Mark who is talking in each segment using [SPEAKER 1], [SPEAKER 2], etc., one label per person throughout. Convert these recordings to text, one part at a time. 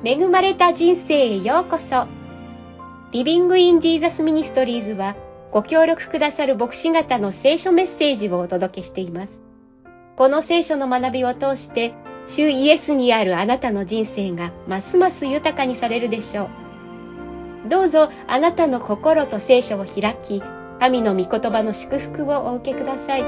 [SPEAKER 1] 恵まれた人生へようこそ。リビングインジーザスミニストリーズはご協力くださる牧師方の聖書メッセージをお届けしています。この聖書の学びを通して主イエスにあるあなたの人生がますます豊かにされるでしょう。どうぞあなたの心と聖書を開き、神の御言葉の祝福をお受けください。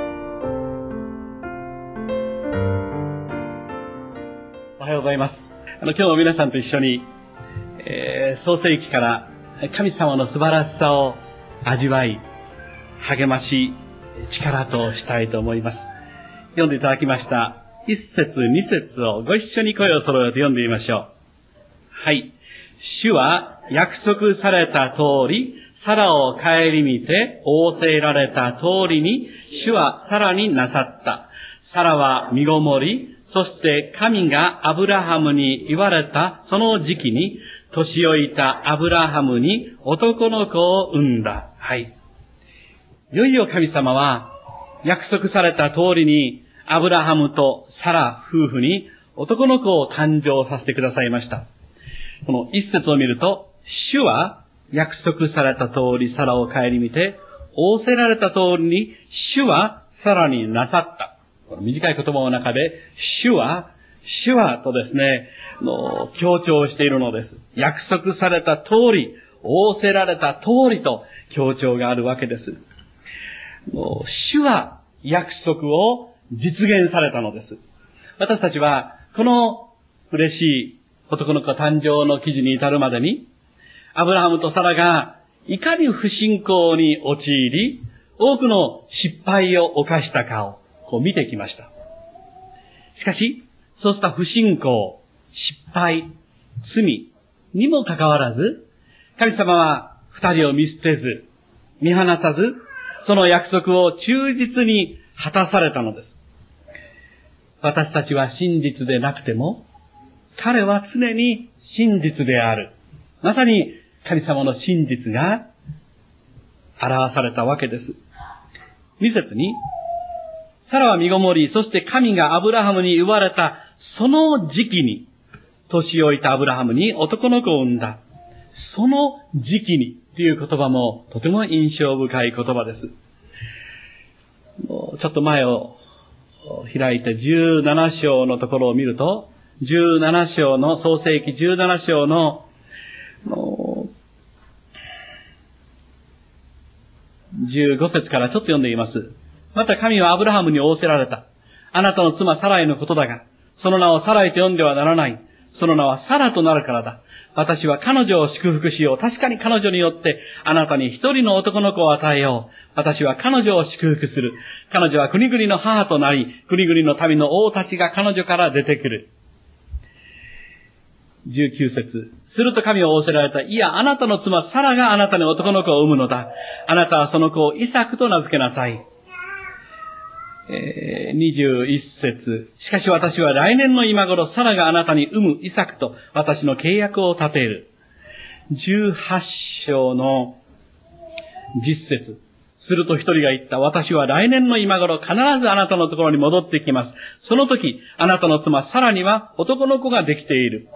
[SPEAKER 2] おはようございます。今日も皆さんと一緒に、創世記から神様の素晴らしさを味わい、励まし、力としたいと思います。読んでいただきました1節2節をご一緒に声を揃えて読んでみましょう。はい。主は約束された通り、サラを顧みて仰せられた通りに、主はさらになさった。サラは身ごもり、そして神がアブラハムに言われたその時期に、年老いたアブラハムに男の子を産んだ。はい。いよいよ神様は約束された通りに、アブラハムとサラ夫婦に男の子を誕生させてくださいました。この一節を見ると、主は約束された通りサラを顧みて、仰せられた通りに、主はさらになさった。この短い言葉の中で、主はとですね、強調しているのです。約束された通り、仰せられた通りと強調があるわけです。主は約束を実現されたのです。私たちは、この嬉しい男の子誕生の記事に至るまでに、アブラハムとサラがいかに不信仰に陥り、多くの失敗を犯したかを見てきました。しかし、そうした不信仰、失敗、罪にもかかわらず、神様は二人を見捨てず、見放さず、その約束を忠実に果たされたのです。私たちは真実でなくても、彼は常に真実である。まさに神様の真実が表されたわけです。2節に、サラは身ごもり、そして神がアブラハムに言われたその時期に、年老いたアブラハムに男の子を産んだ。その時期にという言葉もとても印象深い言葉です。ちょっと前を開いて17章のところを見ると、17章の、創世記17章の15節からちょっと読んでいます。また神はアブラハムに仰せられた。あなたの妻サライのことだが、その名をサライと呼んではならない。その名はサラとなるからだ。私は彼女を祝福しよう。確かに彼女によってあなたに一人の男の子を与えよう。私は彼女を祝福する。彼女は国々の母となり、国々の民の王たちが彼女から出てくる。19節。すると神は仰せられた。いや、あなたの妻サラがあなたに男の子を産むのだ。あなたはその子をイサクと名付けなさい。21節。しかし私は来年の今頃、サラがあなたに産むイサクと私の契約を立てる。18章の10節。すると一人が言った。私は来年の今頃、必ずあなたのところに戻ってきます。その時、あなたの妻サラには男の子ができている。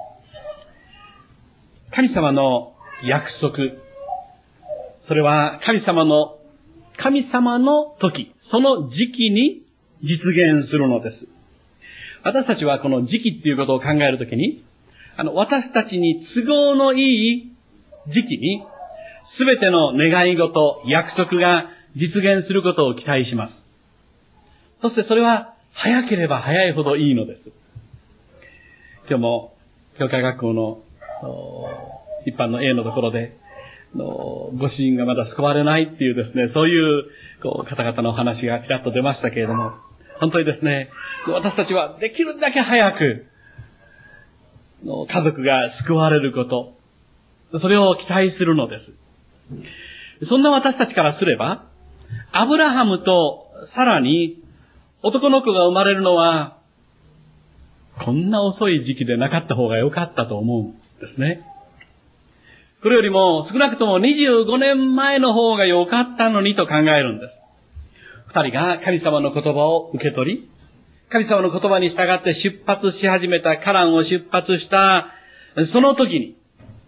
[SPEAKER 2] 神様の約束。それは神様の時、その時期に実現するのです。私たちはこの時期っていうことを考えるときに、私たちに都合のいい時期に、すべての願い事、約束が実現することを期待します。そしてそれは早ければ早いほどいいのです。今日も、教会学校の一般の A のところで、ご主人がまだ救われないっていうですね、そういう方々のお話がちらっと出ましたけれども、本当にですね、私たちはできるだけ早く家族が救われること、それを期待するのです。そんな私たちからすれば、アブラハムとサラに男の子が生まれるのは、こんな遅い時期でなかった方が良かったと思うんですね。これよりも少なくとも25年前の方が良かったのにと考えるんです。二人が神様の言葉を受け取り、神様の言葉に従って出発し始めたカランを出発したその時に、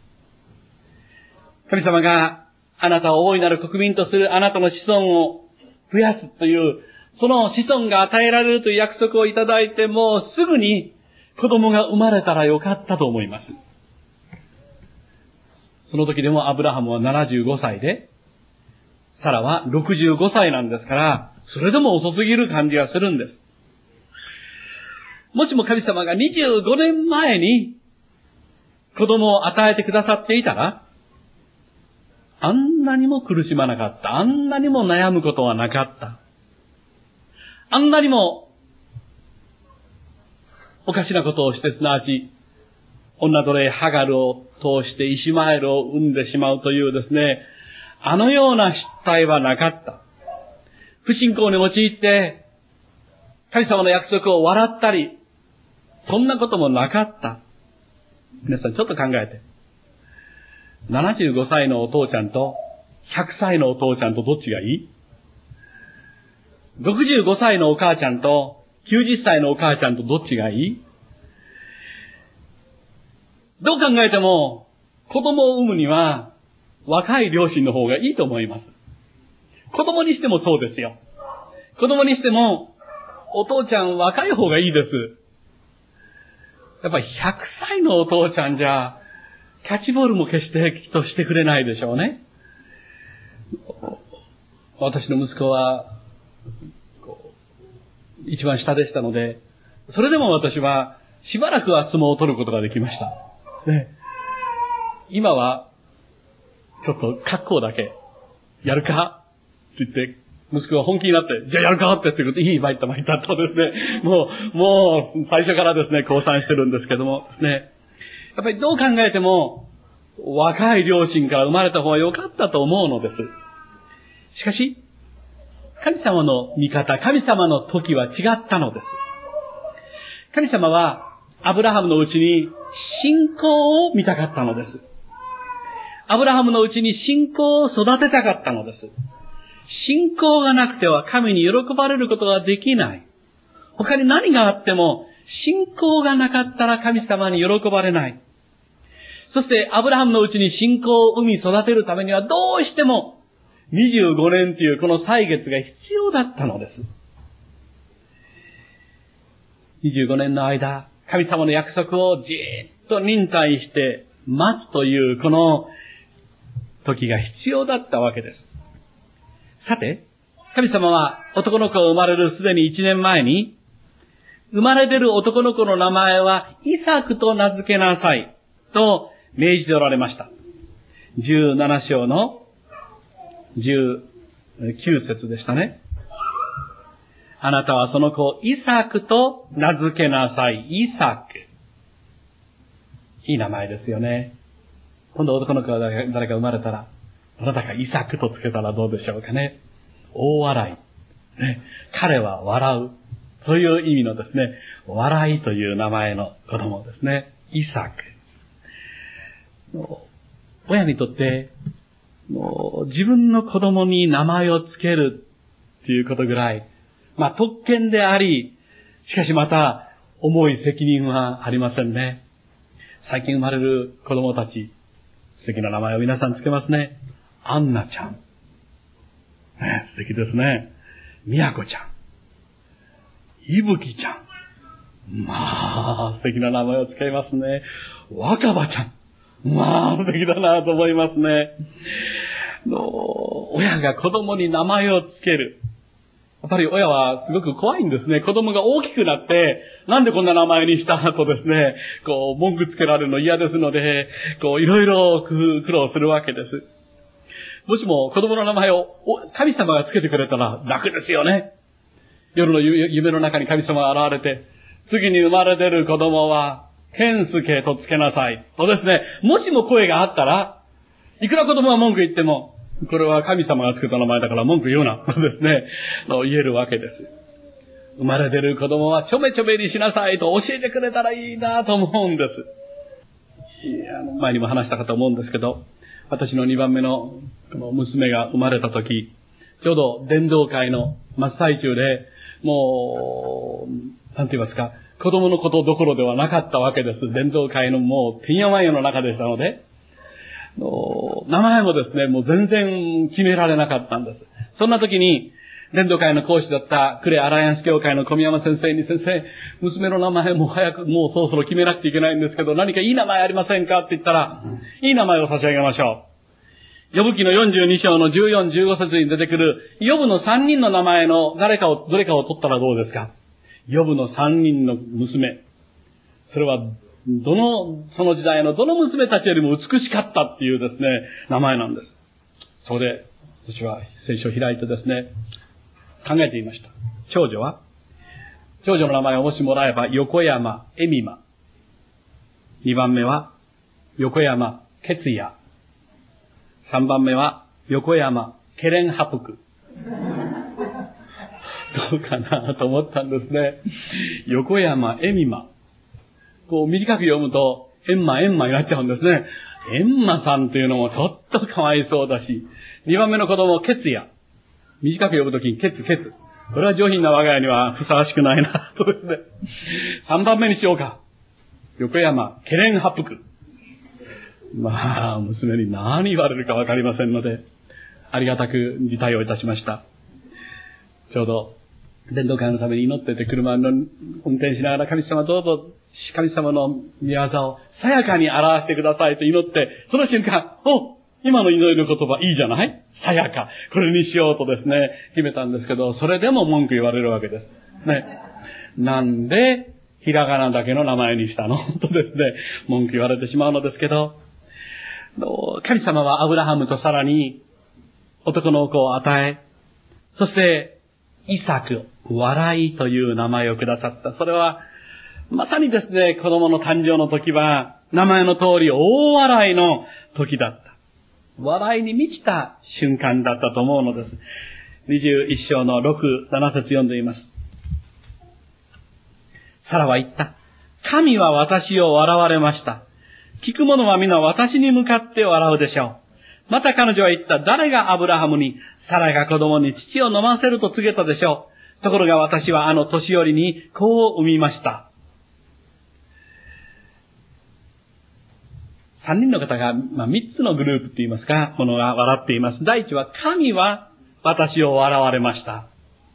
[SPEAKER 2] 神様があなたを大いなる国民とするあなたの子孫を増やすという、その子孫が与えられるという約束をいただいて、もうすぐに子供が生まれたらよかったと思います。その時でもアブラハムは75歳で、サラは65歳なんですから、それでも遅すぎる感じがするんです。もしも神様が25年前に子供を与えてくださっていたら、あんなにも苦しまなかった。あんなにも悩むことはなかった。あんなにもおかしなことをして、すなわち、女奴隷ハガルを通してイシュマエルを産んでしまうというですね、あのような失態はなかった。不信仰に陥って、神様の約束を笑ったり、そんなこともなかった。皆さんちょっと考えて。75歳のお父ちゃんと100歳のお父ちゃんとどっちがいい？ 65 歳のお母ちゃんと90歳のお母ちゃんとどっちがいい？どう考えても子供を産むには若い両親の方がいいと思います。子供にしてもそうですよ。子供にしてもお父ちゃん若い方がいいです。やっぱり100歳のお父ちゃんじゃキャッチボールも決してきっとしてくれないでしょうね。私の息子は一番下でしたので、それでも私はしばらくは相撲を取ることができましたですね。今はちょっと格好だけやるかって言って息子が本気になって、じゃあやるかって言ってくると、いい、参ったとですね、もう最初からですね、降参してるんですけどもですね、やっぱりどう考えても、若い両親から生まれた方が良かったと思うのです。しかし、神様の見方、神様の時は違ったのです。神様は、アブラハムのうちに信仰を見たかったのです。アブラハムのうちに信仰を育てたかったのです。信仰がなくては神に喜ばれることができない。他に何があっても、信仰がなかったら神様に喜ばれない。そしてアブラハムのうちに信仰を生み育てるためにはどうしても25年というこの歳月が必要だったのです。25年の間、神様の約束をじーっと忍耐して待つというこの時が必要だったわけです。さて、神様は男の子が生まれるすでに1年前に、生まれ出る男の子の名前はイサクと名付けなさいと命じておられました。17章の19節でしたね。あなたはその子をイサクと名付けなさい。イサク。いい名前ですよね。今度男の子が誰か生まれたら、あなたがイサクとつけたらどうでしょうかね。大笑い。ね、彼は笑う。そういう意味のですね、笑いという名前の子供ですね。イサク。親にとって、自分の子供に名前をつけるっていうことぐらい、特権であり、しかしまた重い責任はありませんね。最近生まれる子供たち、素敵な名前を皆さんつけますね。アンナちゃん。ね、素敵ですね。ミヤコちゃん。イブキちゃん。素敵な名前を使いますね。若葉ちゃん。素敵だなと思いますね。親が子供に名前をつける。やっぱり親はすごく怖いんですね。子供が大きくなって、なんでこんな名前にしたとですね、文句つけられるの嫌ですので、いろいろ苦労するわけです。もしも子供の名前を神様がつけてくれたら楽ですよね。夜の夢の中に神様が現れて、次に生まれ出る子供は、健介とつけなさい。とですね、もしも声があったら、いくら子供が文句言っても、これは神様がつけた名前だから文句言うな。とですね、言えるわけです。生まれ出る子供はちょめちょめにしなさいと教えてくれたらいいなと思うんです。前にも話したかと思うんですけど、私の2番目の娘が生まれた時、ちょうど伝道会の真っ最中で、もう、なんて言いますか、 子供のことどころではなかったわけです。伝道会のもうてんやわんやの中でしたので、名前もですね、もう全然決められなかったんです。そんな時に、伝道会の講師だった呉アライアンス教会の小宮山先生に、先生、娘の名前も早く、もうそろそろ決めなくていけないんですけど、何かいい名前ありませんかって言ったら、いい名前を差し上げましょう。ヨブ記の42章の14、15節に出てくる、ヨブの3人の名前のどれかを取ったらどうですか？ヨブの3人の娘。それは、その時代のどの娘たちよりも美しかったっていうですね、名前なんです。そこで、私は聖書を開いてですね、考えていました。長女の名前をもしもらえば、横山恵美馬。2番目は、横山哲也。3番目は、横山ケレンハプク。どうかなと思ったんですね。横山恵美馬。こう短く読むと、エンマになっちゃうんですね。エンマさんというのもちょっとかわいそうだし、2番目の子供、ケツヤ。短く呼ぶときにケツ。これは上品な我が家にはふさわしくないな、とですね。3番目にしようか。横山ケレンハプク。まあ、娘に何言われるかわかりませんので、ありがたく辞退をいたしました。ちょうど、伝道会のために祈ってて車の運転しながら、神様どうぞ、神様の御業をさやかに表してくださいと祈って、その瞬間、今の祈りの言葉いいじゃない？さやか。これにしようとですね、決めたんですけど、それでも文句言われるわけです。ね。なんで、ひらがなだけの名前にしたのとですね、文句言われてしまうのですけど、神様はアブラハムとサラに男の子を与え、そして、イサク、笑いという名前をくださった。それは、まさにですね、子供の誕生の時は、名前の通り大笑いの時だった。笑いに満ちた瞬間だったと思うのです。21章の6、7節読んでいます。サラは言った。神は私を笑われました。聞く者は皆私に向かって笑うでしょう。また彼女は言った。誰がアブラハムに、サラが子供に乳を飲ませると告げたでしょう。ところが私はあの年寄りに子を産みました。3人の方が、3つのグループといいますか、ものが笑っています。第一は、神は私を笑われました。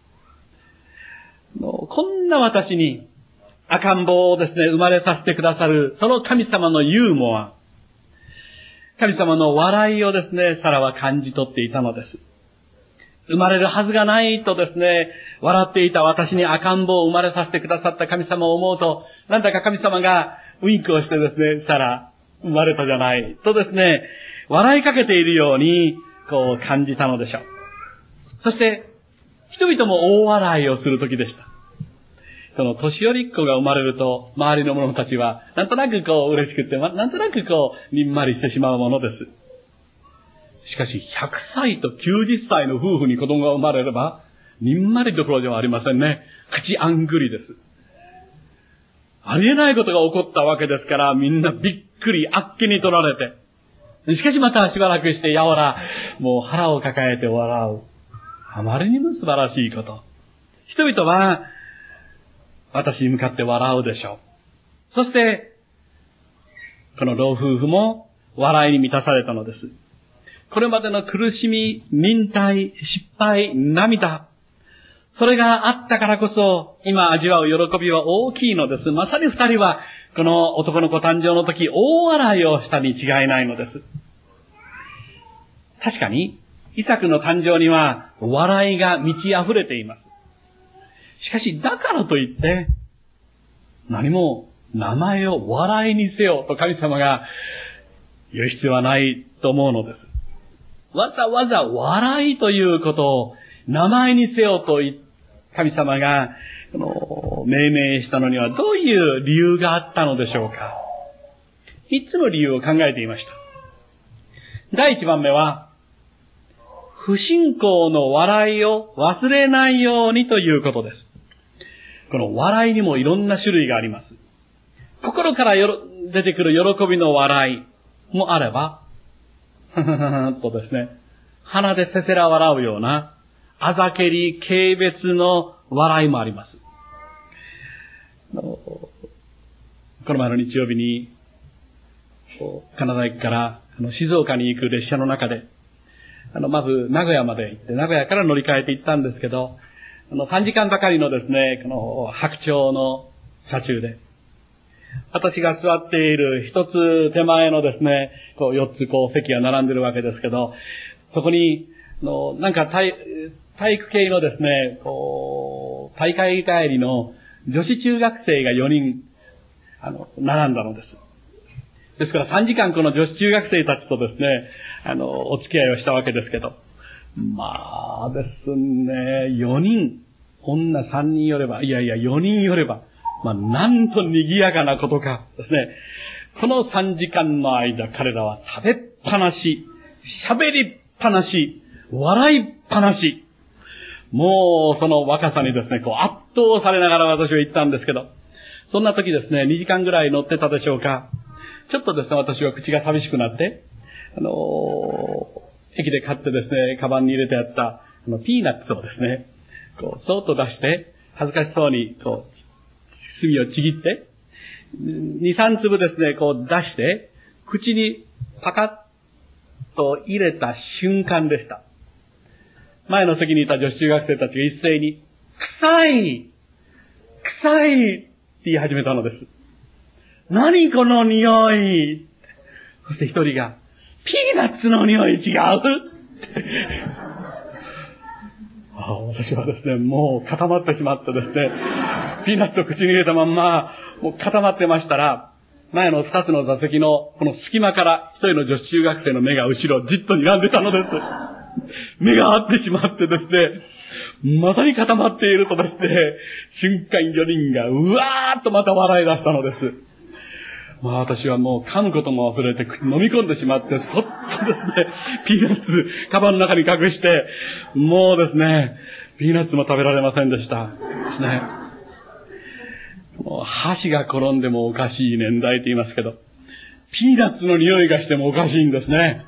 [SPEAKER 2] こんな私に赤ん坊をですね、生まれさせてくださる、その神様のユーモア、神様の笑いをですね、サラは感じ取っていたのです。生まれるはずがないとですね、笑っていた私に赤ん坊を生まれさせてくださった神様を思うと、なんだか神様がウインクをしてですね、サラ、生まれたじゃないとですね、笑いかけているように、こう感じたのでしょう。そして、人々も大笑いをする時でした。その年寄りっ子が生まれると、周りの者たちは、なんとなくこう嬉しくて、なんとなくこう、にんまりしてしまうものです。しかし、100歳と90歳の夫婦に子供が生まれれば、にんまりどころではありませんね。口あんぐりです。ありえないことが起こったわけですから、みんなびっくり、あっけに取られて。しかしまたしばらくして、もう腹を抱えて笑う。あまりにも素晴らしいこと。人々は、私に向かって笑うでしょう。そして、この老夫婦も笑いに満たされたのです。これまでの苦しみ、忍耐、失敗、涙。それがあったからこそ、今味わう喜びは大きいのです。まさに二人は、この男の子誕生の時、大笑いをしたに違いないのです。確かに、イサクの誕生には、笑いが満ち溢れています。しかし、だからといって、何も名前を笑いにせよと神様が言う必要はないと思うのです。わざわざ笑いということを名前にせよと神様が命名したのにはどういう理由があったのでしょうか。3つの理由を考えていました。第1番目は、不信仰の笑いを忘れないようにということです。この笑いにもいろんな種類があります。心から出てくる喜びの笑いもあれば、とですね、鼻でせせら笑うような、あざけり、軽蔑の笑いもあります。 この前の日曜日に、金沢駅から静岡に行く列車の中で、まず名古屋まで行って、名古屋から乗り換えて行ったんですけど、3時間ばかりのですね、この白鳥の車中で、私が座っている一つ手前のですね、4つ席が並んでるわけですけど、そこに、なんか体育系のですね、大会帰りの女子中学生が4人、並んだのです。ですから3時間この女子中学生たちとですね、お付き合いをしたわけですけど、まあですね、4人、女3人よれば、4人よれば、なんと賑やかなことかですね。この3時間の間、彼らは食べっぱなし、喋りっぱなし、笑いっぱなし。もうその若さにですね、圧倒されながら私は行ったんですけど、そんな時ですね、2時間ぐらい乗ってたでしょうか。ちょっとですね、私は口が寂しくなって、駅で買ってですね、カバンに入れてあった、ピーナッツをですね、そーっと出して、恥ずかしそうに、墨をちぎって、2、3粒ですね、出して、口にパカッと入れた瞬間でした。前の席にいた女子中学生たちが一斉に、臭い臭いって言い始めたのです。何この匂い。そして一人が、ピーナッツの匂い違う私はですね、もう固まってしまってですね、ピーナッツを口に入れたまんま、もう固まってましたら、前の2つの座席のこの隙間から一人の女子中学生の目が後ろをじっと睨んでたのです。目が合ってしまってですね、まさに固まっているとですね、瞬間4人がうわーっとまた笑い出したのです。私はもう噛むことも忘れて飲み込んでしまって、そっとですね、ピーナッツ、カバンの中に隠して、もうですね、ピーナッツも食べられませんでした。ですね。もう箸が転んでもおかしい年代と言いますけど、ピーナッツの匂いがしてもおかしいんですね。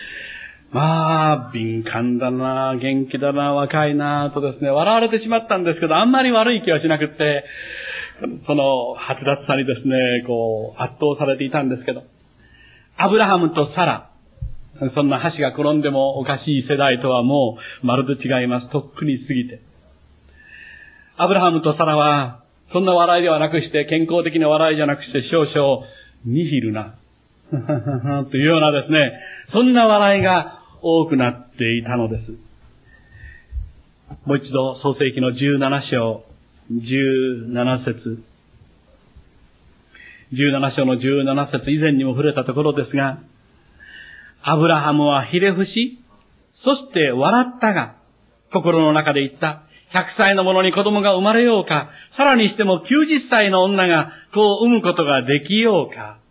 [SPEAKER 2] 敏感だな、元気だな、若いな、とですね、笑われてしまったんですけど、あんまり悪い気はしなくって、その、はつらつさにですね、圧倒されていたんですけど、アブラハムとサラ、そんな箸が転んでもおかしい世代とはもう、まるで違います。とっくに過ぎて。アブラハムとサラは、そんな笑いではなくして、健康的な笑いじゃなくして、少々、ニヒルな、というようなですね、そんな笑いが多くなっていたのです。もう一度、創世記の17章、17節。17章の17節以前にも触れたところですが、アブラハムはひれ伏し、そして笑ったが、心の中で言った。100歳の者に子供が生まれようか、さらにしても90歳の女が子を産むことができようか。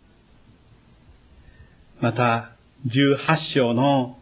[SPEAKER 2] また、18章の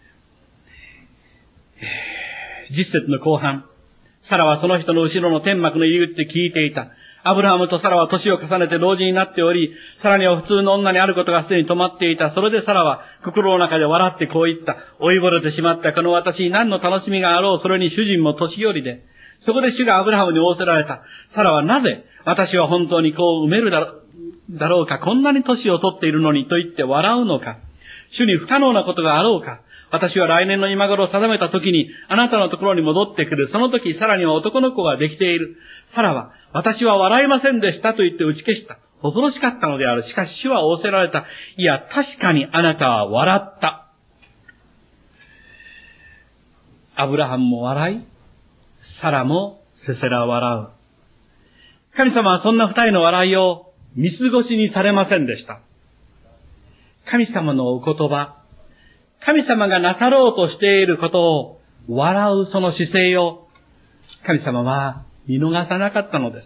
[SPEAKER 2] 10節の後半、サラはその人の後ろの天幕の入り口で聞いていた。アブラハムとサラは年を重ねて老人になっており、サラには普通の女にあることがすでに止まっていた。それでサラは心の中で笑ってこう言った。老いぼれてしまったこの私に何の楽しみがあろう。それに主人も年寄りで。そこで主がアブラハムに仰せられた。サラはなぜ私は本当に子を産めるだろうか。こんなに年を取っているのにと言って笑うのか。主に不可能なことがあろうか。私は来年の今頃を定めた時にあなたのところに戻ってくる。その時サラには男の子ができている。サラは私は笑いませんでしたと言って打ち消した。恐ろしかったのである。しかし主は仰せられた。いや、確かにあなたは笑った。アブラハムも笑い、サラもせせら笑う。神様はそんな二人の笑いを見過ごしにされませんでした。神様のお言葉、神様がなさろうとしていることを笑うその姿勢を神様は見逃さなかったのです。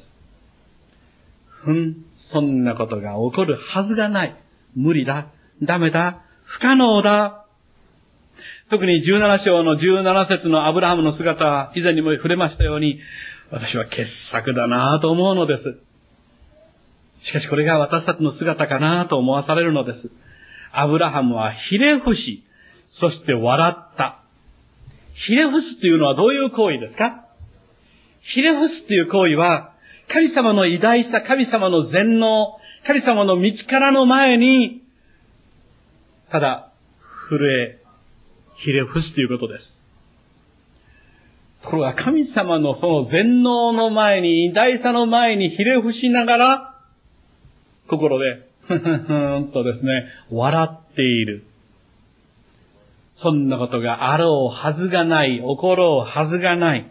[SPEAKER 2] そんなことが起こるはずがない。無理だ。ダメだ。不可能だ。特に17章の17節のアブラハムの姿は以前にも触れましたように、私は傑作だなぁと思うのです。しかしこれが私たちの姿かなぁと思わされるのです。アブラハムはひれ伏し、そして笑った。ひれ伏すというのはどういう行為ですか？ひれ伏すという行為は、神様の偉大さ、神様の全能、 神様の道からの前に、ただ、震え、ひれ伏すということです。ところが神様のその全能の前に、偉大さの前にひれ伏しながら、心で、ふふふんとですね、笑っている。そんなことがあろうはずがない、起ころうはずがない。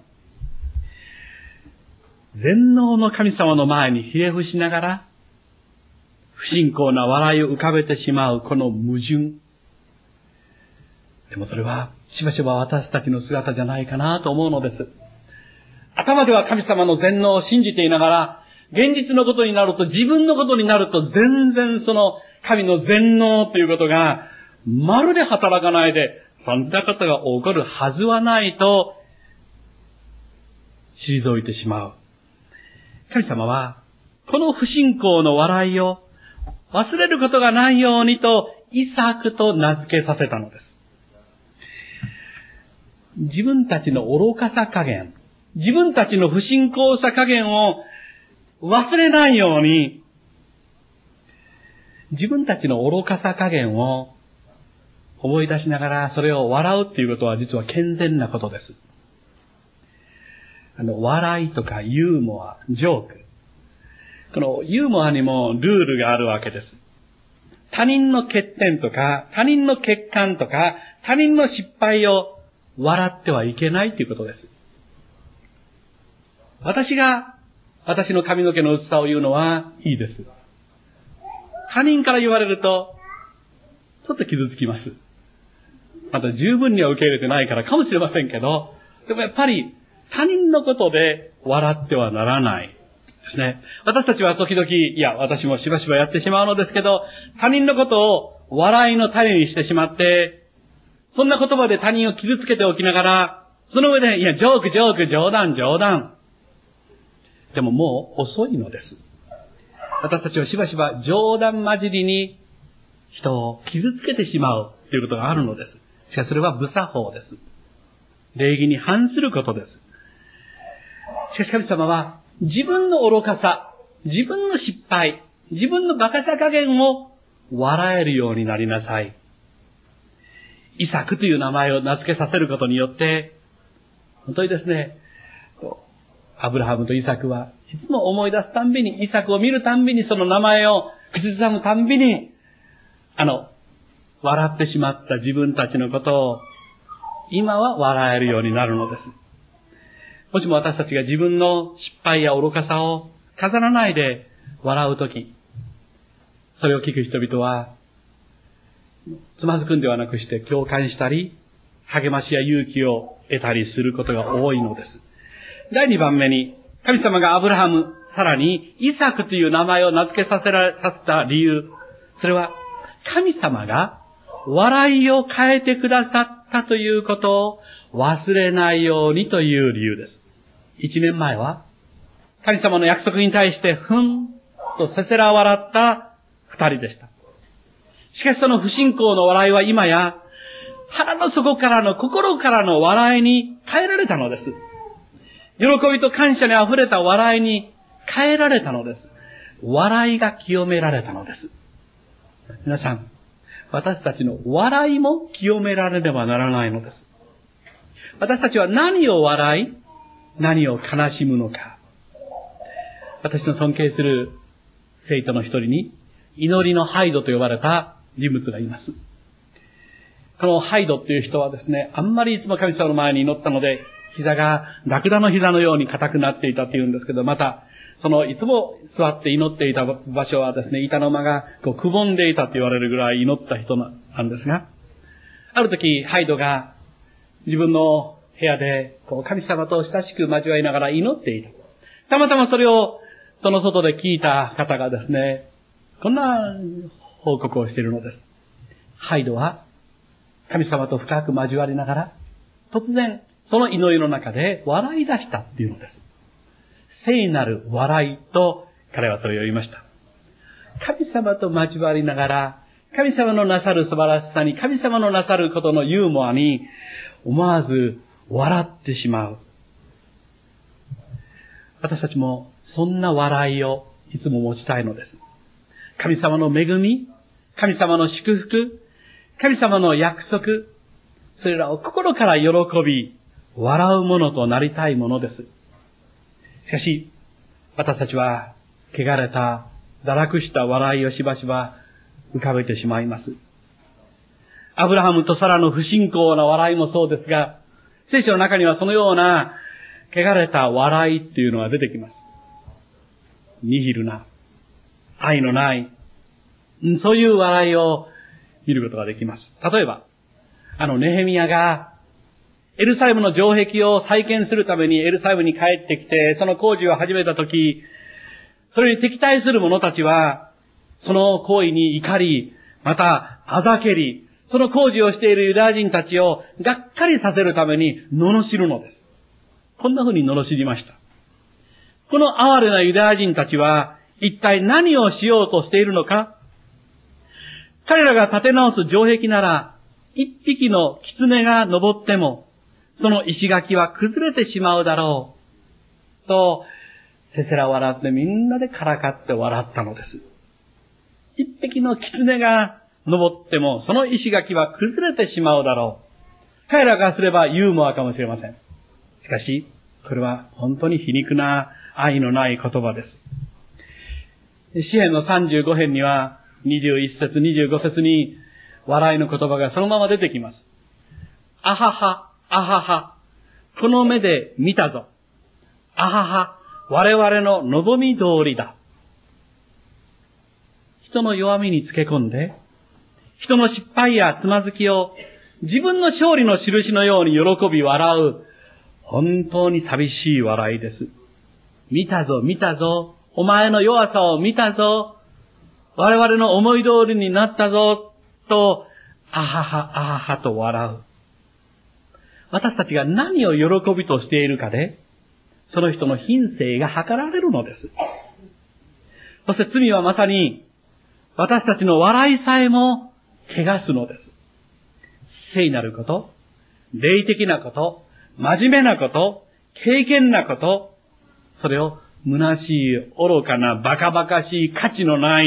[SPEAKER 2] 全能の神様の前にひれ伏しながら、不信仰な笑いを浮かべてしまうこの矛盾。でもそれはしばしば私たちの姿じゃないかなと思うのです。頭では神様の全能を信じていながら、現実のことになると、自分のことになると、全然その神の全能ということが、まるで働かないで、そんなことが起こるはずはないと、退いてしまう。神様は、この不信仰の笑いを忘れることがないようにと、イサクと名付けさせたのです。自分たちの愚かさ加減、自分たちの不信仰さ加減を忘れないように、自分たちの愚かさ加減を思い出しながらそれを笑うっていうことは実は健全なことです。笑いとかユーモア、ジョーク。このユーモアにもルールがあるわけです。他人の欠点とか、他人の欠陥とか、他人の失敗を笑ってはいけないということです。私が私の髪の毛の薄さを言うのはいいです。他人から言われると、ちょっと傷つきます。また十分には受け入れてないからかもしれませんけど、でもやっぱり他人のことで笑ってはならないですね。私たちは時々、いや、私もしばしばやってしまうのですけど、他人のことを笑いの種にしてしまって、そんな言葉で他人を傷つけておきながら、その上で、いや、ジョーク、冗談。でももう遅いのです。私たちはしばしば冗談交じりに人を傷つけてしまうということがあるのです。しかしそれは不作法です。礼儀に反することです。しかし神様は自分の愚かさ、自分の失敗、自分の馬鹿さ加減を笑えるようになりなさい。イサクという名前を名付けさせることによって、本当にですね、アブラハムとイサクはいつも思い出すたんびに、イサクを見るたんびにその名前を口ずさむたんびに、笑ってしまった自分たちのことを、今は笑えるようになるのです。もしも私たちが自分の失敗や愚かさを飾らないで笑うとき、それを聞く人々は、つまずくんではなくして共感したり、励ましや勇気を得たりすることが多いのです。第2番目に、神様がアブラハム、さらにイサクという名前を名付けさせた理由、それは神様が笑いを変えてくださったということを忘れないようにという理由です。1年前は、神様の約束に対してふんとせせら笑った2人でした。しかしその不信仰の笑いは今や、腹の底からの心からの笑いに変えられたのです。喜びと感謝に溢れた笑いに変えられたのです。笑いが清められたのです。皆さん、私たちの笑いも清められねばならないのです。私たちは何を笑い、何を悲しむのか。私の尊敬する生徒の一人に、祈りのハイドと呼ばれた人物がいます。このハイドっていう人はですね、あんまりいつも神様の前に祈ったので、膝がラクダの膝のように硬くなっていたっていうんですけど、また、いつも座って祈っていた場所はですね、板の間がくぼんでいたと言われるぐらい祈った人なんですが、ある時、ハイドが自分の部屋で神様と親しく交わりながら祈っていた。たまたまそれをその外で聞いた方がですね、こんな報告をしているのです。ハイドは神様と深く交わりながら、突然その祈りの中で笑い出したっていうのです。聖なる笑いと彼はそれを言いました。神様と交わりながら、神様のなさる素晴らしさに、神様のなさることのユーモアに思わず笑ってしまう。私たちもそんな笑いをいつも持ちたいのです。 神様の恵み、神様の祝福、神様の約束、それらを心から喜び、笑うものとなりたいものです。しかし、私たちは、汚れた、堕落した笑いをしばしば浮かべてしまいます。アブラハムとサラの不信仰な笑いもそうですが、聖書の中にはそのような、汚れた笑いっていうのが出てきます。ニヒルな、愛のない、そういう笑いを見ることができます。例えば、ネヘミヤが、エルサレムの城壁を再建するためにエルサレムに帰ってきて、その工事を始めたとき、それに敵対する者たちは、その行為に怒り、また、あざけり、その工事をしているユダヤ人たちをがっかりさせるために罵るのです。こんな風に罵りました。この哀れなユダヤ人たちは、一体何をしようとしているのか？彼らが建て直す城壁なら、一匹の狐が登っても、その石垣は崩れてしまうだろう。と、せせら笑ってみんなでからかって笑ったのです。一匹の狐が登っても、その石垣は崩れてしまうだろう。彼らがすればユーモアかもしれません。しかし、これは本当に皮肉な愛のない言葉です。詩編の35編には、21節、25節に、笑いの言葉がそのまま出てきます。あはは、あはは、この目で見たぞ。あはは、我々の望み通りだ。人の弱みにつけ込んで、人の失敗やつまずきを自分の勝利の印のように喜び笑う、本当に寂しい笑いです。見たぞ、見たぞ。お前の弱さを見たぞ。我々の思い通りになったぞ。と、あはは、あははと笑う。私たちが何を喜びとしているかで、その人の品性が測られるのです。そして罪はまさに、私たちの笑いさえも汚すのです。聖なること、霊的なこと、真面目なこと、敬虔なこと、それを虚しい、愚かな、バカバカしい、価値のない、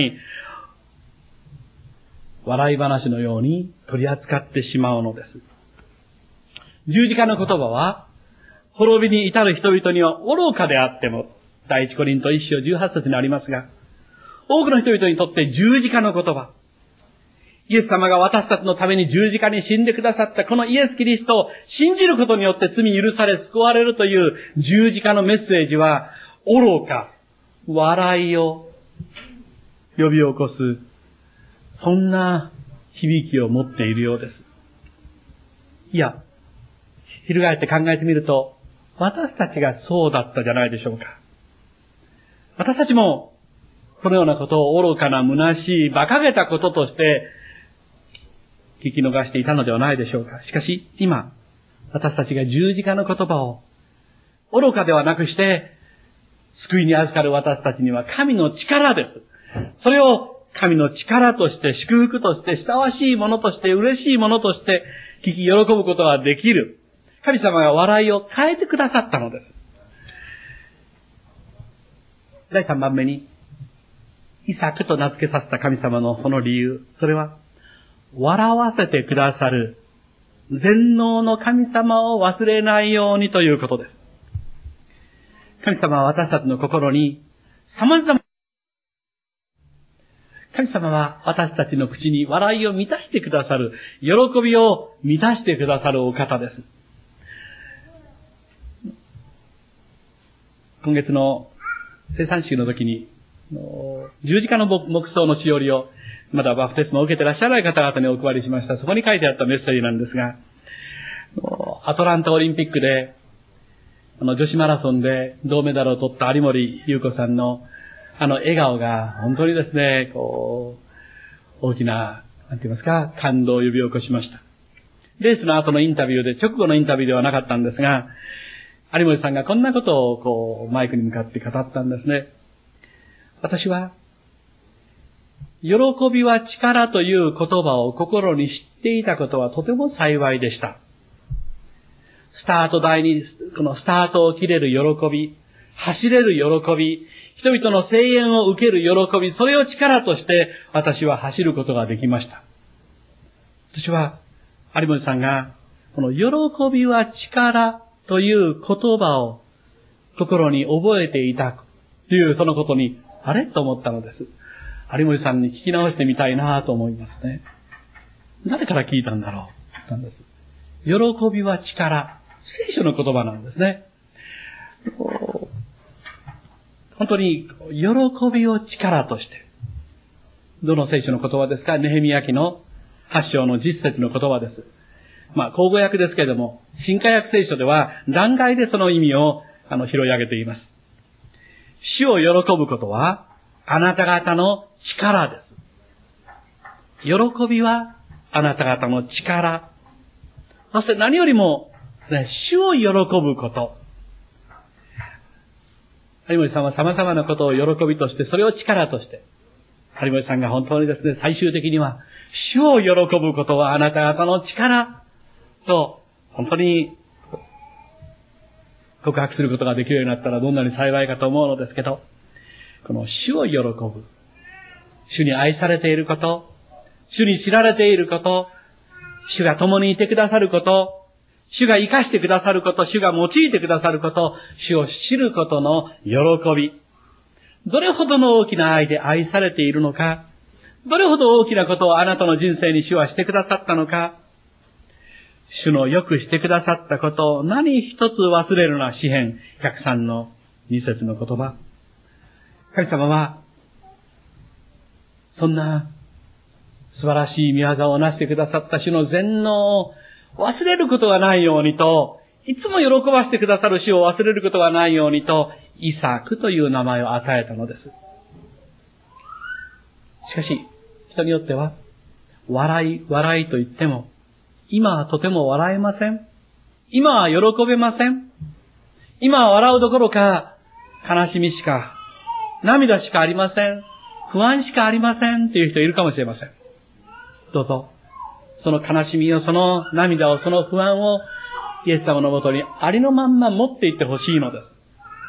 [SPEAKER 2] 笑い話のように取り扱ってしまうのです。十字架の言葉は、滅びに至る人々には愚かであっても、第一コリント1章18節にありますが、多くの人々にとって十字架の言葉、イエス様が私たちのために十字架に死んでくださったこのイエス・キリストを信じることによって罪許され救われるという十字架のメッセージは、愚か、笑いを呼び起こす、そんな響きを持っているようです。いや、翻って考えてみると、私たちがそうだったじゃないでしょうか。私たちも、このようなことを愚かな、虚しい、馬鹿げたこととして、聞き逃していたのではないでしょうか。しかし、今、私たちが十字架の言葉を、愚かではなくして、救いに預かる私たちには神の力です。それを神の力として、祝福として、親しいものとして、嬉しいものとして、聞き喜ぶことができる。神様が笑いを変えてくださったのです。第3番目に、イサクと名付けさせた神様のその理由、それは、笑わせてくださる全能の神様を忘れないようにということです。神様は私たちの心に様々、神様は私たちの口に笑いを満たしてくださる、喜びを満たしてくださるお方です。今月の聖餐式の時に、十字架の木葬のしおりを、まだバプテスマを受けていらっしゃらない方々にお配りしました。そこに書いてあったメッセージなんですが、アトランタオリンピックで、女子マラソンで銅メダルを取った有森裕子さんの笑顔が本当にですね、大きな、なんて言いますか、感動を呼び起こしました。レースの後のインタビューで、直後のインタビューではなかったんですが、有森さんがこんなことをマイクに向かって語ったんですね。私は、喜びは力という言葉を心に知っていたことはとても幸いでした。スタート台に、このスタートを切れる喜び、 走れる喜び、人々の声援を受ける喜び、それを力として私は走ることができました。私は、有森さんが、この喜びは力という言葉を心に覚えていたというそのことに、あれと思ったのです。有森さんに聞き直してみたいなと思いますね。誰から聞いたんだろうなんです。喜びは力。聖書の言葉なんですね。本当に、喜びを力として。どの聖書の言葉ですか？ネヘミヤ記の8章の10節の言葉です。口語訳ですけれども、新化訳聖書では段階でその意味を拾い上げています。主を喜ぶことは、あなた方の力です。喜びは、あなた方の力。そして何よりも、主を喜ぶこと。有森さんは様々なことを喜びとして、それを力として、有森さんが本当にですね、最終的には、主を喜ぶことはあなた方の力と、本当に告白することができるようになったらどんなに幸いかと思うのですけど、この主を喜ぶ。主に愛されていること、主に知られていること、主が共にいてくださること、主が生かしてくださること、主が用いてくださること、主を知ることの喜び。どれほどの大きな愛で愛されているのか、どれほど大きなことをあなたの人生に主はしてくださったのか、主のよくしてくださったことを何一つ忘れるな、詩編103の2節の言葉。神様は、そんな素晴らしい御業をなしてくださった主の全能を忘れることがないようにと、いつも喜ばせてくださる主を忘れることがないようにと、イサクという名前を与えたのです。しかし、人によっては、笑いと言っても、今はとても笑えません。今は喜べません。今は笑うどころか、悲しみしか、涙しかありません。不安しかありませんっていう人いるかもしれません。どうぞ、その悲しみを、その涙を、その不安を、イエス様のもとにありのまんま持っていってほしいのです。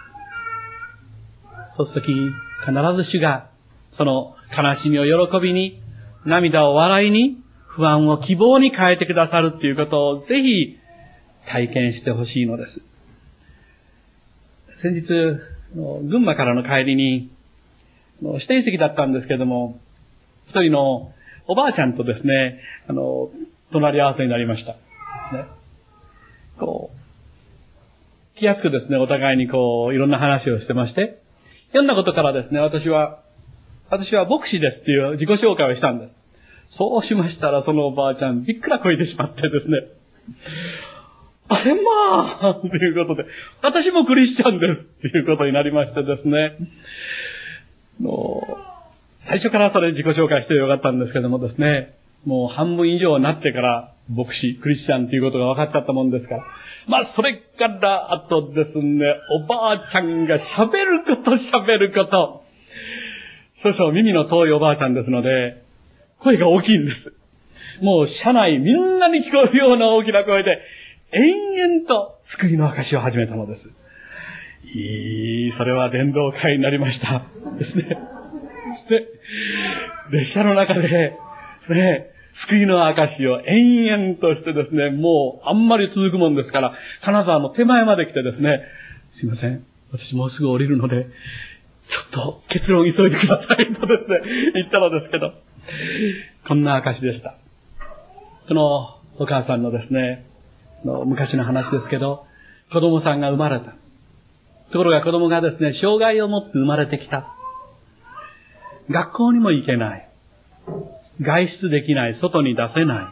[SPEAKER 2] そうするとき、必ず主が、その悲しみを喜びに、涙を笑いに、不安を希望に変えてくださるっていうことをぜひ体験してほしいのです。先日、群馬からの帰りに、指定席だったんですけども、一人のおばあちゃんとですね、隣り合わせになりました。ですね。気安くですね、お互いにいろんな話をしてまして、読んだことからですね、私は牧師ですっていう自己紹介をしたんです。そうしましたら、そのおばあちゃん、びっくらこいてしまってですね。あれまあということで、私もクリスチャンですっていうことになりましてですね。最初からそれ自己紹介してよかったんですけどもですね、もう半分以上になってから牧師、クリスチャンということが分かっちゃったもんですから。それからあとですね、おばあちゃんが喋ること。少々耳の遠いおばあちゃんですので、声が大きいんです。もう車内みんなに聞こえるような大きな声で、延々と救いの証しを始めたのです。それは伝道会になりました。ですね。列車の中で、ですね、救いの証を延々としてですね、もうあんまり続くもんですから、金沢の手前まで来てですね、すいません、私もうすぐ降りるので、ちょっと結論急いでくださいとですね、言ったのですけど、こんな証でした。このお母さんのですね、昔の話ですけど、子供さんが生まれた。ところが子供がですね、障害を持って生まれてきた。学校にも行けない。外出できない。外に出せない。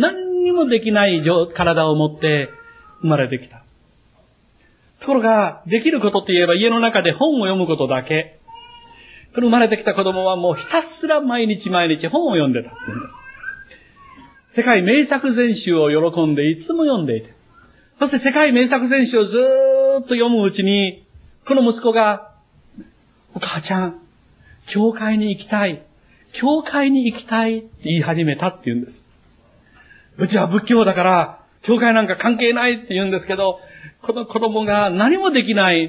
[SPEAKER 2] 何にもできない体を持って生まれてきた。ところが、できることって言えば家の中で本を読むことだけ。この生まれてきた子供はもうひたすら毎日本を読んでたって言うんです。世界名作全集を喜んでいつも読んでいて。そして世界名作全集をずーっと読むうちに、この息子が、お母ちゃん、教会に行きたいって言い始めたって言うんです。うちは仏教だから、教会なんか関係ないって言うんですけど、この子供が何もできない、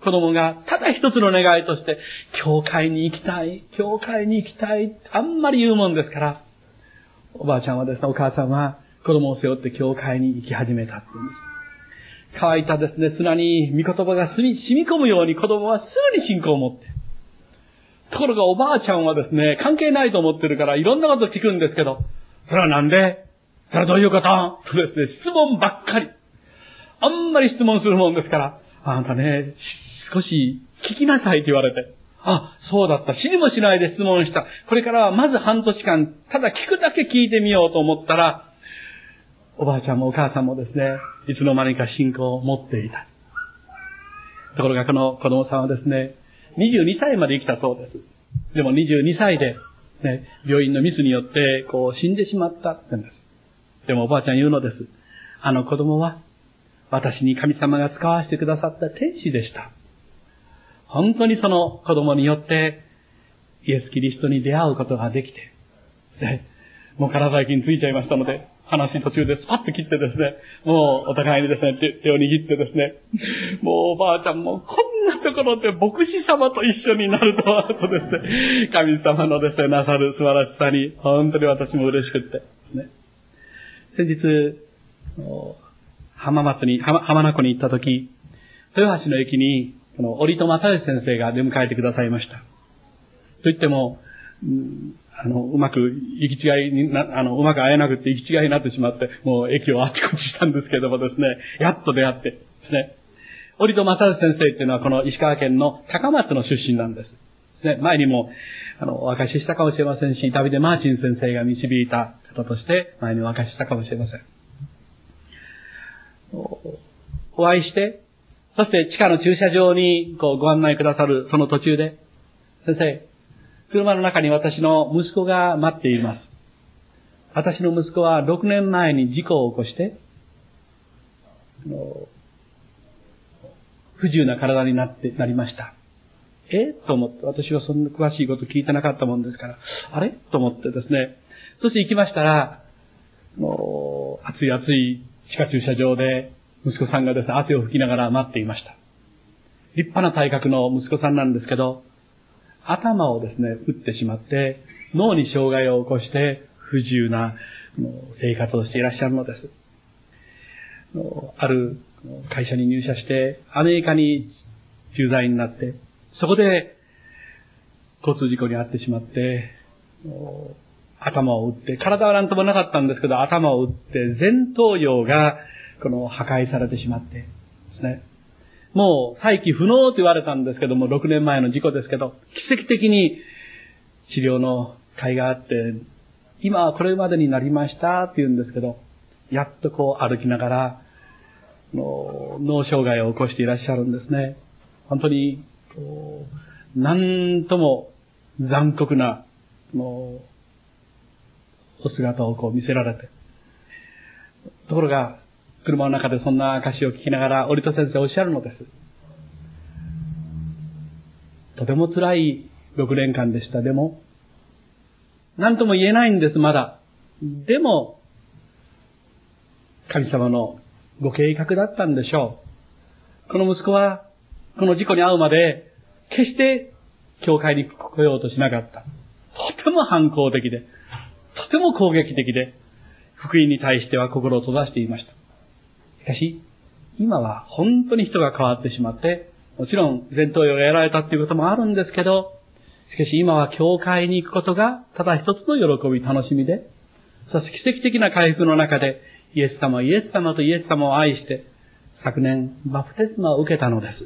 [SPEAKER 2] 子供がただ一つの願いとして、教会に行きたい、教会に行きたい、あんまり言うもんですから、おばあちゃんはですね、お母さんは子供を背負って教会に行き始めたって言うんです。乾いたですね、砂に御言葉が染み込むように子供はすぐに信仰を持って。ところがおばあちゃんはですね、関係ないと思ってるからいろんなこと聞くんですけど、それはなんで？それはどういうこと？とですね、質問ばっかり。あんまり質問するもんですから、あんたね、少し聞きなさいって言われて。あ、そうだった。知りもしないで質問した。これからはまず半年間、ただ聞くだけ聞いてみようと思ったら、おばあちゃんもお母さんもですね、いつの間にか信仰を持っていた。ところがこの子供さんはですね、22歳まで生きたそうです。でも22歳で、ね、病院のミスによって死んでしまったって言うんです。でもおばあちゃん言うのです。あの子供は私に神様が使わせてくださった天使でした。本当にその子供によってイエス・キリストに出会うことができてですね、もう体液についちゃいましたので、話途中でスパッと切ってですね、もうお互いにですね、手を握ってですね、もうおばあちゃんもこんなところで牧師様と一緒になるとは、とですね、神様のですね、なさる素晴らしさに、本当に私も嬉しくってですね。先日、浜名湖に行った時、豊橋の駅に、折戸又吉先生が出迎えてくださいました。と言っても、うまく会えなくて行き違いになってしまって、もう駅をあちこちしたんですけどもですね、やっと出会ってですね。折戸正義先生っていうのはこの石川県の高松の出身なんです。ですね。前にも、お明かししたかもしれませんし、ダビデ・マーチン先生が導いた方として前にお明かししたかもしれません。お会いして、そして地下の駐車場にご案内くださるその途中で、先生、車の中に私の息子が待っています。私の息子は6年前に事故を起こして、不自由な体になりました。と思って、私はそんな詳しいこと聞いてなかったもんですから、あれと思ってですね、そして行きましたら、暑い地下駐車場で、息子さんがですね、汗を拭きながら待っていました。立派な体格の息子さんなんですけど、頭をですね、打ってしまって、脳に障害を起こして、不自由な生活をしていらっしゃるのです。ある会社に入社して、アメリカに駐在になって、そこで交通事故に遭ってしまって、頭を打って、体はなんともなかったんですけど、頭を打って、前頭葉が破壊されてしまってですね。もう再起不能と言われたんですけども、6年前の事故ですけど、奇跡的に治療の甲斐があって、今はこれまでになりましたって言うんですけど、やっと歩きながら、脳障害を起こしていらっしゃるんですね。本当に、なんとも残酷な、お姿を見せられて。ところが、車の中でそんな証を聞きながら、折戸先生おっしゃるのです。とても辛い6年間でした。でも、何とも言えないんです、まだ。でも、神様のご計画だったんでしょう。この息子は、この事故に遭うまで、決して教会に来ようとしなかった。とても反抗的で、とても攻撃的で、福音に対しては心を閉ざしていました。しかし、今は本当に人が変わってしまって、もちろん前頭葉がやられたっていうこともあるんですけど、しかし今は教会に行くことがただ一つの喜び、楽しみで、そして奇跡的な回復の中で、イエス様とイエス様を愛して、昨年バプテスマを受けたのです。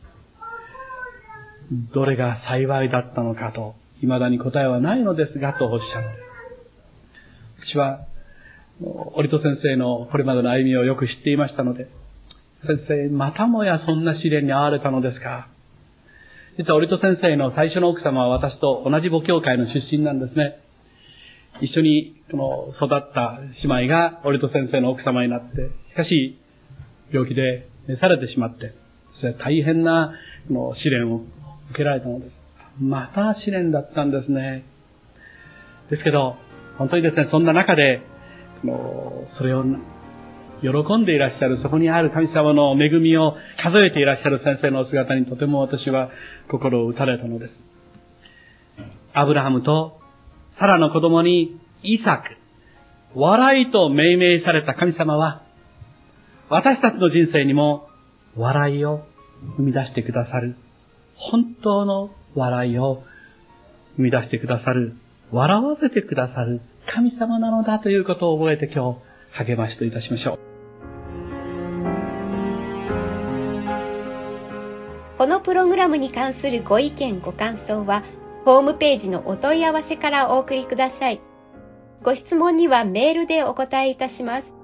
[SPEAKER 2] どれが幸いだったのかと、未だに答えはないのですが、とおっしゃる。私は、折戸先生のこれまでの歩みをよく知っていましたので、先生、またもやそんな試練に遭われたのですか。実は折戸先生の最初の奥様は私と同じ母教会の出身なんですね。一緒に育った姉妹が折戸先生の奥様になって、しかし病気で召されてしまって、大変な試練を受けられたのです。また試練だったんですね。ですけど、本当にですね、そんな中で、それを喜んでいらっしゃる、そこにある神様の恵みを数えていらっしゃる先生のお姿にとても私は心を打たれたのです。アブラハムとサラの子供にイサク、笑いと命名された神様は、私たちの人生にも笑いを生み出してくださる、本当の笑いを生み出してくださる、笑わせてくださる神様なのだということを覚えて今日励ましといたしましょう。
[SPEAKER 1] このプログラムに関するご意見ご感想はホームページのお問い合わせからお送りください。ご質問にはメールでお答えいたします。